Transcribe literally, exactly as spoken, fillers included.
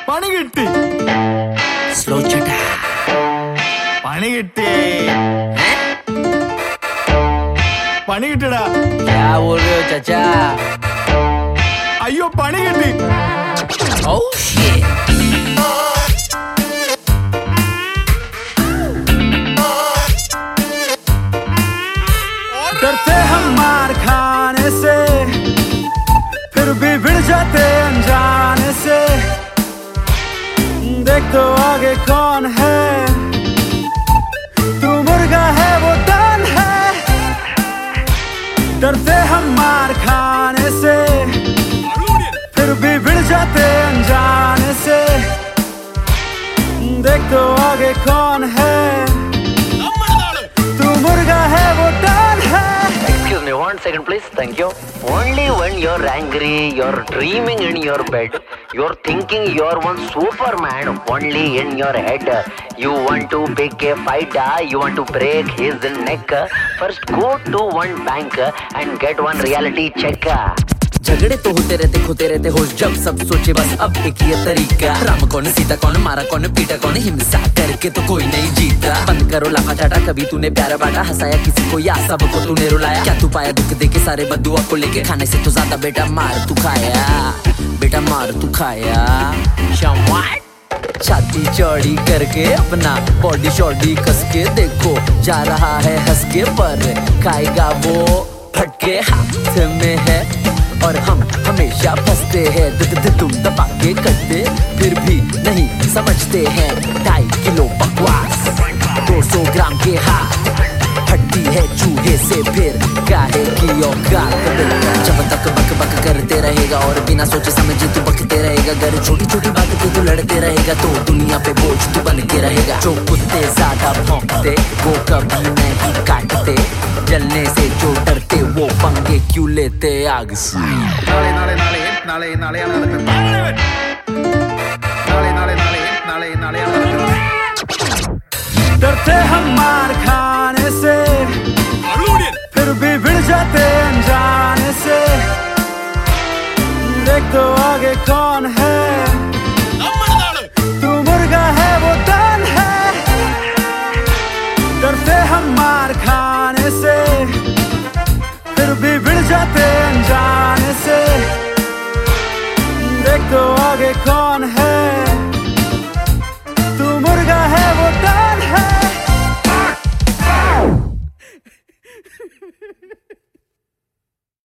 പണി കിട്ടി. സ്ലോ ചേട്ടാ പണി കിട്ടി. പണി കിട്ടടാ. क्या बोल रहे हो चाचा? അയ്യോ പണി കിട്ടി. Oh shit. डरते हम मार खाने से, फिर भी भिड़ जाते अनजाने से. देख तो आगे कौन है, तू मुर्गा है वो डन है. डरते हम मार खाने से, फिर भी भिड़ जाते अनजाने से. देख तो आगे कौन है, तू मुर्गा है वो डन है. Excuse me, one second please. Thank you. Only when you're angry, you're dreaming in your bed, you're thinking you're one Superman only in your head. You want to pick a fight, you want to break his neck. First go to one bank and get one reality check. झगड़े तो होते रहते खोते रहते होश जब सब सोचे बस अब एक ही तरीका. राम कौन सीता कौन मारा कौन पीटा कौन हिंसा करके तो कोई नहीं जीता. बंद करो लाफा चाटा कभी तूने प्यारा बांटा हंसाया किसी को या सबको तूने रुलाया. क्या तू पाया दुख दे के सारे बद्दुआ को लेके खाने से तो ज्यादा बेटा मार तू खाया. बेटा मार तू खाया. छाती चौड़ी करके अपना बॉडी शॉडी कस के देखो जा रहा है हंस के पर खाएगा वो फटके हाथ में है और हम हमेशा फंसते हैं. तुम दबा के करते फिर भी नहीं समझते हैं. ढाई किलो बकवास दो सौ ग्राम के हाथ फटती है चूहे से फिर काहे की औकात. जब तक बक बक करते रहेगा और बिना सोचे समझे तू बकते रहेगा. अगर छोटी छोटी बात पे तू लड़ते रहेगा तो दुनिया पे बोझ तू बन के रहेगा. जो कुत्ते ज्यादा भौंकते वो कभी नहीं काटते. जलने से जो डरते वो पंगे क्यों लेते आग से. നാളെ നാളെ നാളെ നാളെ നാളെയാണ് നടക്കുന്നത്. നാളെ നാളെ നാളെ നാളെ നാളെയാണ് നടക്കുന്നത്. डरते हम मार खाने से, फिर भी भिड़ जाते अनजाने से. देख तो आगे कौन है, तू मुर्गा है वो डन है. डरते हम मार खाने से, फिर भी भिड़ जाते अनजाने